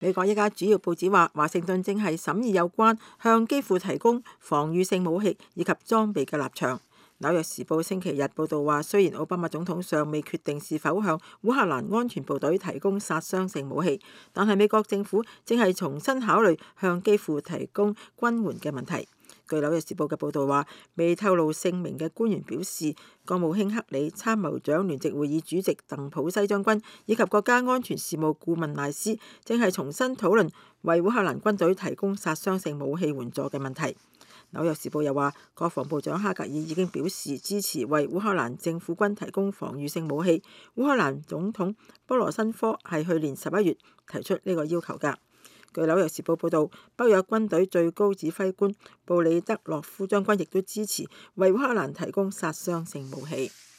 美國一家主要報紙話，華盛頓正係審議有關向基輔提供防禦性武器以及裝備嘅立場。紐約時報星期日報導話，雖然奧巴馬總統尚未決定是否向烏克蘭安全部隊提供殺傷性武器，但係美國政府正係重新考慮向基輔提供軍援嘅問題。據紐約時報嘅報導話，未透露姓名嘅官員表示，國務卿克里、參謀長聯席會議主席鄧普西將軍以及國家安全事務顧問賴斯正係重新討論為烏克蘭軍隊提供殺傷性武器援助嘅問題。紐約時報又話，國防部長哈格爾已經表示支持為烏克蘭政府軍提供防禦性武器。烏克蘭總統波羅申科係去年11月提出呢個要求㗎。據紐約時報報導，北約軍隊最高指揮官布里德洛夫將軍亦都支持為烏克蘭提供殺傷性武器。